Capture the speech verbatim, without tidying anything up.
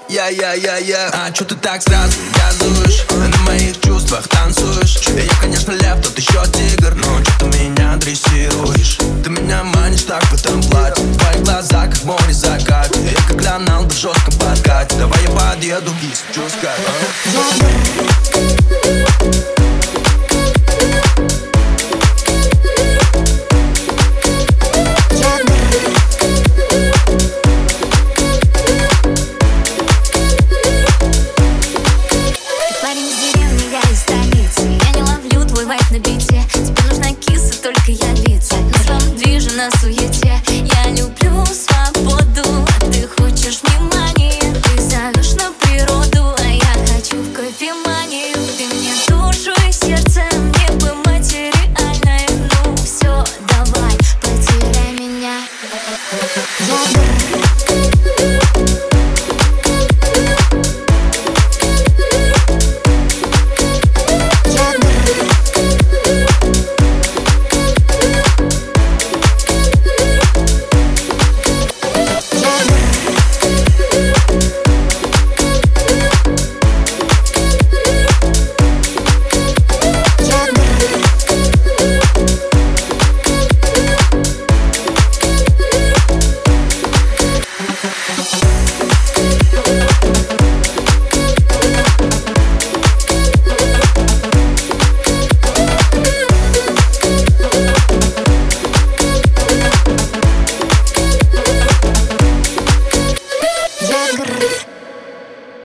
Я-я-я-я. А чё ты так сразу газуешь? На моих чувствах танцуешь. Я, конечно, лев, тут еще тигр, но чё ты меня дрессируешь? Ты меня манишь так в этом платье. Твои глаза, как море закат. Я как Роналду в жестком подкате. Давай я подъеду, есть чё сказать.